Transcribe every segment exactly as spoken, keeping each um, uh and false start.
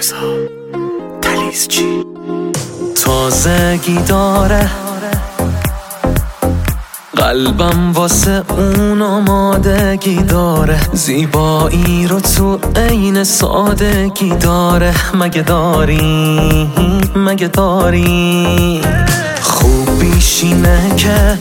مرزا تلیزچی تازگی داره قلبم واسه اون آمادگی داره، زیبایی رو تو عین سادگی داره. مگه داری مگه داری خوب بیشینه که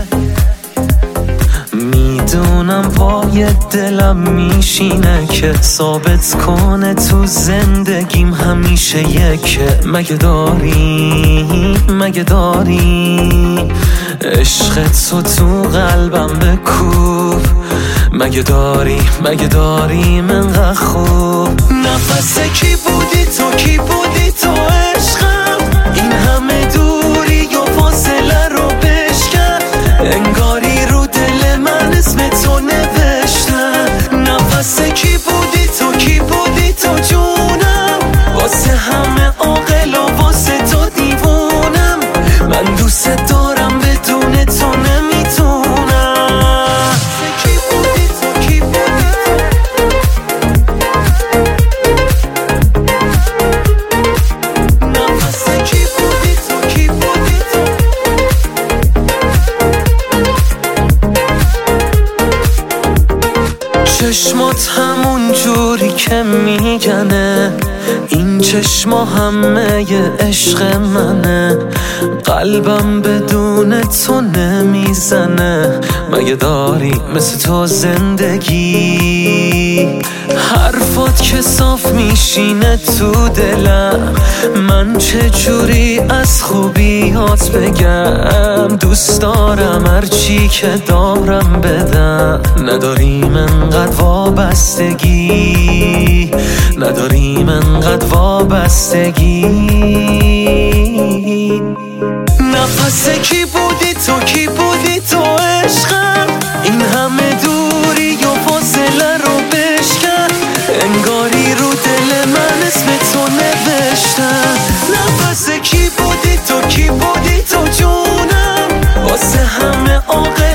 میدونم پای دلم میشینه که ثابت کنه تو زندگیم همیشه یکه. مگه داری مگه داری عشق تو تو قلبم بکوب. مگه داری مگه داری منقدر خوب نفس کی بودی تو کی بودی تو عشقم، این همه دوری و فاصله رو بشکن، انگاری رو دل من اسم تو نوشتن. نفس کی بودی تو کی بودی تو جونم، واسه همه عاقل و واسه تو دیوونم. من دوست دارم بدون تو نمیتونم. کی بودی تو کی بودی تو نفس کی بودی تو کی بودی تو چشمات همون جوری که میگنه، این چشما همه ی عشق منه، قلبم بدون تو نمیزنه. مگه داری مثل تو زندگی، حرفات که صاف میشینه تو دلم، من چه جوری از خوبیات بگم. دوست دارم هرچی که دارم بدم، نداریم انقدر وابستگی، نداریم انقدر وابستگی. نفس کی بودی تو کی بودی تو عشقم، این همه دوری و فاصله رو بشکن، انگاری رو دل من اسم تو نوشتن. نفس کی بودی تو کی بودی تو جونم، واسه همه عاقل